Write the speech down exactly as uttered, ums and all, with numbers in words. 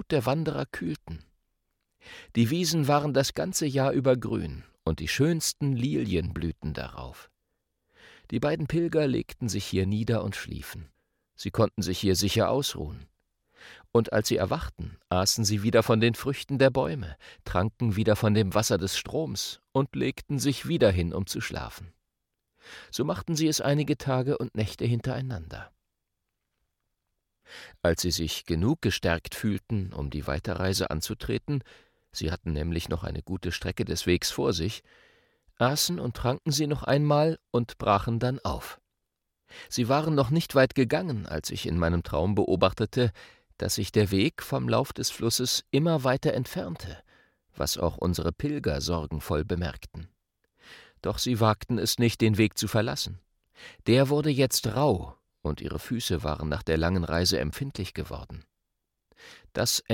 Blut der Wanderer kühlten. Die Wiesen waren das ganze Jahr über grün, und die schönsten Lilien blühten darauf. Die beiden Pilger legten sich hier nieder und schliefen. Sie konnten sich hier sicher ausruhen. Und als sie erwachten, aßen sie wieder von den Früchten der Bäume, tranken wieder von dem Wasser des Stroms und legten sich wieder hin, um zu schlafen. So machten sie es einige Tage und Nächte hintereinander. Als sie sich genug gestärkt fühlten, um die Weiterreise anzutreten, sie hatten nämlich noch eine gute Strecke des Wegs vor sich, aßen und tranken sie noch einmal und brachen dann auf. Sie waren noch nicht weit gegangen, als ich in meinem Traum beobachtete, dass sich der Weg vom Lauf des Flusses immer weiter entfernte, was auch unsere Pilger sorgenvoll bemerkten. Doch sie wagten es nicht, den Weg zu verlassen. Der wurde jetzt rau, und ihre Füße waren nach der langen Reise empfindlich geworden. Das